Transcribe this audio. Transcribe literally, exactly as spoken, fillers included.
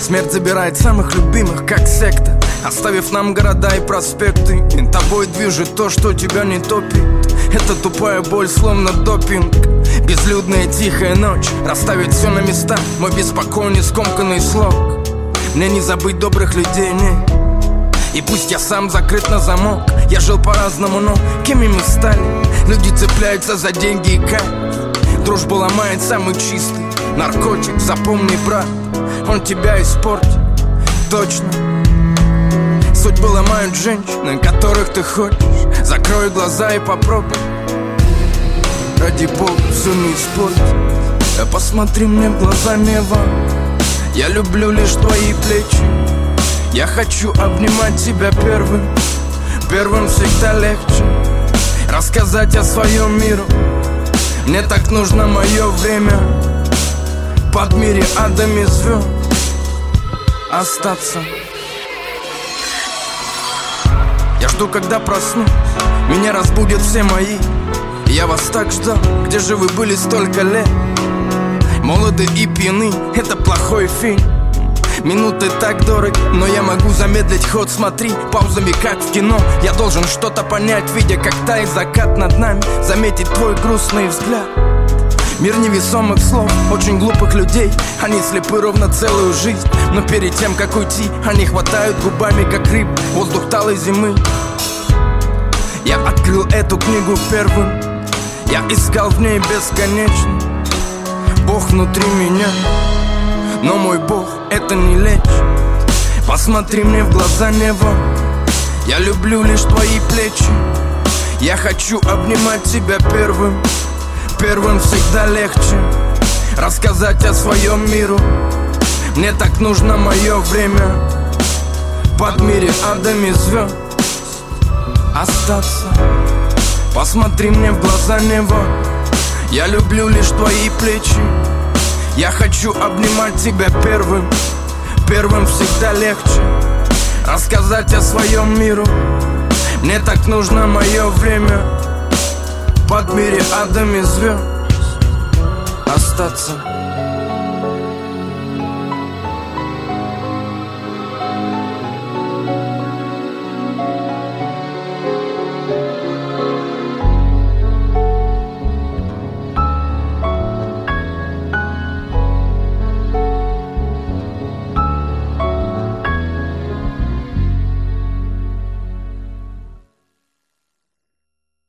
Смерть забирает самых любимых, как секта, оставив нам города и проспекты. И тобой движет то, что тебя не топит. Это тупая боль, словно допинг. Безлюдная тихая ночь расставит все на места. Мой беспокойный скомканный слог. Мне не забыть добрых людей, не. И пусть я сам закрыт на замок. Я жил по-разному, но кем мы стали? Люди цепляются за деньги и кайф. Дружбу ломает самый чистый наркотик. Запомни, брат, он тебя испортит. Точно. Судьбы ломают женщины, которых ты хочешь. Закрой глаза и попробуй. Ради Бога, все не испортит. Посмотри мне в глаза, Нева. Я люблю лишь твои плечи. Я хочу обнимать тебя первым. Первым всегда легче рассказать о своем мире. Мне так нужно мое время под мире адами звезд остаться. Я жду, когда проснусь, меня разбудят все мои. Я вас так ждал, где же вы были столько лет? Молоды и пьяны, это плохой фильм. Минуты так дороги, но я могу замедлить ход. Смотри, паузами как в кино. Я должен что-то понять, видя, как тает закат над нами. Заметить твой грустный взгляд. Мир невесомых слов, очень глупых людей. Они слепы ровно целую жизнь. Но перед тем, как уйти, они хватают губами, как рыб, воздух талой зимы. Я открыл эту книгу первым. Я искал в ней бесконечно Бог внутри меня. Но мой Бог это не лечит. Посмотри мне в глаза, Нева. Я люблю лишь твои плечи. Я хочу обнимать тебя первым. Первым всегда легче рассказать о своем мире. Мне так нужно мое время под мире адами звезд остаться. Посмотри мне в глаза, Нева. Я люблю лишь твои плечи. Я хочу обнимать тебя первым. Первым всегда легче рассказать о своем мире. Мне так нужно мое время под мире адами звезд остаться.